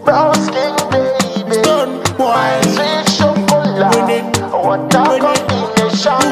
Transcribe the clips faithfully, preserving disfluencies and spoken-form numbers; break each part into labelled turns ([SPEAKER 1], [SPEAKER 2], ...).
[SPEAKER 1] Brown skin baby,
[SPEAKER 2] Stone boy.
[SPEAKER 1] sweet chocolate, what a combination.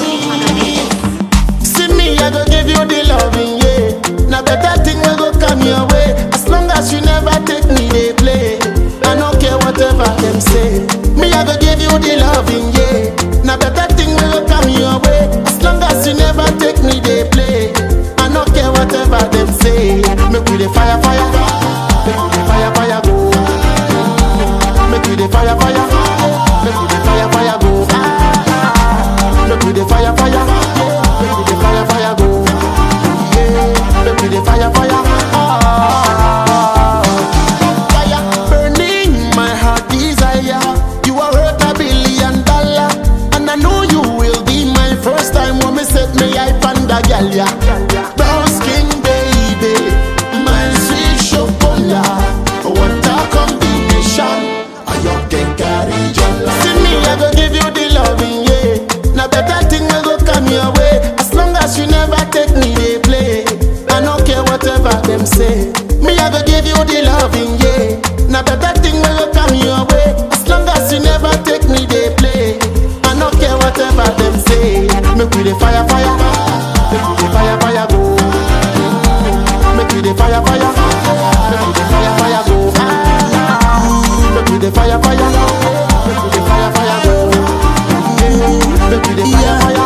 [SPEAKER 2] See me, I go give you the loving, yeah. Now better thing will go come your way. As long as you never take me, they play. I don't care whatever them say. Me, I go give you the loving, yeah. Now better thing will go come your way. As long as you never take me, they play. I don't care whatever them say. Make we the fire, fire. Make we the fire, fire go. Make we the fire, fire. Make we the fire, fire go. Make we the fire, fire. Make we the fire, fire go. Yeah, make we the fire, fire. Ah, fire burning my heart desire. You are worth a billion dollar, and I know you will be my first time when me set me eye on the gal, yeah. Brown skin baby, my sweet chocolate, what a combination. I you can carry your love. See me, I go give you the loving, yeah. Now better thing will go come your way. As long as you never take me, they play. I don't care whatever them say. Me, I go give you the loving, yeah. Now better thing will go come your way. As long as you never take me, they play. I don't care whatever them say. Make we the fire, fire. Make we the fire, fire go. Make we the fire, fire. Make we the fire, fire go. Make we the fire, fire. Make we the fire, fire go. Make we the fire, fire.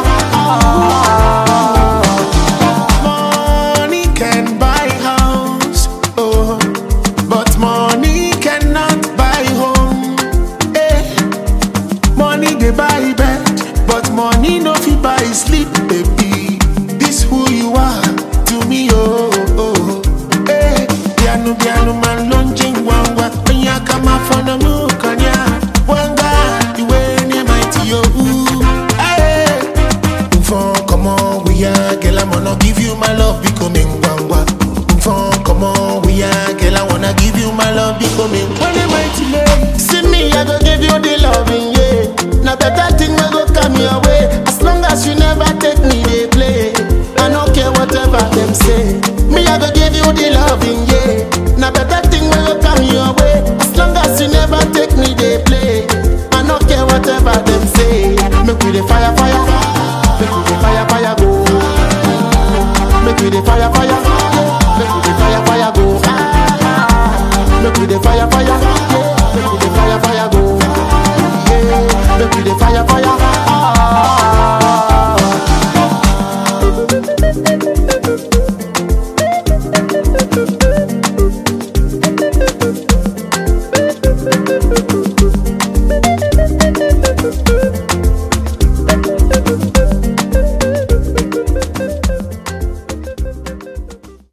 [SPEAKER 2] Money can buy house, oh, but money cannot buy home. Eh. Money they buy bed, but money no fit buy sleep, baby. This who you are to me, oh, oh. Eh. Piano, piano man launching wanga, when ya come up for the mook on ya. Wanga, you ain't near mighty, oh. Eh. Mfon, come on, we are, girl, I wanna give you my love, becoming wanga. Mfon, come on, we are, girl, I wanna give you my love, becoming when am I too late? See me, I go give you the loving, yeah. Now better thing will go come your way. As long as you never take me, they play. I don't care whatever them say. Me, I go give you the loving, yeah. Now better thing will go come your way. As long as you never take me, they play. I don't care whatever them say. Make we the fire, fire. Make we the fire, fire go. Make we the fire, fire. Make we the fire, fire go. Make we the fire, fire. Make we the fire, fire go. Yeah, make we the fire, fire. Ah.